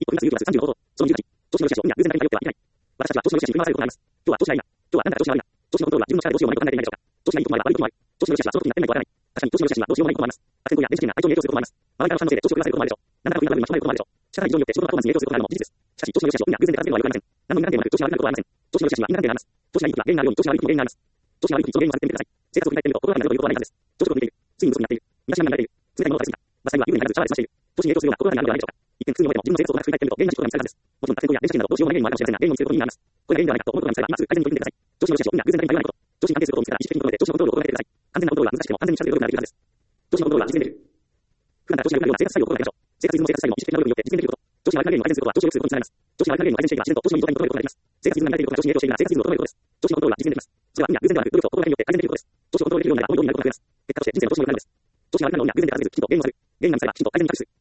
一歩踏み出す勇気は30のこと。その勇気は、調子の良し悪しをみんな偶然の中によってはいけない。私たちは調子の良し悪しに振り回されることがあります。今日は調子がいいな。今日はあなたが調子が悪いな。調子のコントロールは自分の力でどうしようもないことになっていないでしょうか。調子がいいこともあれば悪いこともある。調子の良しはその時になってないとわからない。確かに調子の良しはどうしようもないこともあります。悪天候や電磁気が体調に影響することもあります。周りからの反応せいで調子を狂わせることもあるでしょう。なんだか不意な部分が生まれることもあるでしょう。社会異常によって仕事のパフォーマンスに影響することがあるのも事実です。しかし調子の良し悪しをみんな偶然で片付けるのはよくありません。何の因果関係もなく調子が悪くなることはありません。調子の良し悪しは因果関係があります。調子がいい時は原因があるように調子が悪い時も原因があります。調子が悪い時その原因を探ってみてください。生活を振り返ってみると心がなるということはないはずです。調子を見ている。ついに嘘になっている。身だしなみに慣れている。冷たいものを食べ過ぎた。馬車には湯船にならずシャワーで済ましている。調子に影響するような心がなるのではないでしょうか。一見普通に思えても自分の生活をうまく振り返ってみると原因がしいことが見つかるはずです。もちろん悪天候や電磁気などどうしようもない原因もあるかもしれませんが、原因を見つけることに意味があります。これが原因ではないかと思うことが見つかれば今すぐ改善に取り組んでください。調子の良し悪しをみんな偶然で片付けることができます。改善に取り組むこと。調子に関係することを見つけたら意識的に考えて調子のコントロールを行ってください。完全なコントロールは難しくても安全に近づけることができるはずです。調子のコントロールは難しくても普段から調子が良くなるような生活スタイルを心がけましょう。生活リズムの生活スタイルも意識的な努力によって実現できること。調子が悪い原因を改善することは調子を良くすることにつながります。調子が悪い原因を改善していけば自然と調子のいい状態に整えることができます。生活リズムが乱れていることが調子に影響しているなら生活リズムを整えることです。調子のコントロールは実現できます。それは運や偶然ではなく努力と心がけによって改善できることです。調子をコントロールできるようになればこのようになることが増えます。結果として人生の調子によくなるんです。調子が悪くなるのには偶然であらずきちんと原因を探る。原因が見つかればきちんと改善に着手する。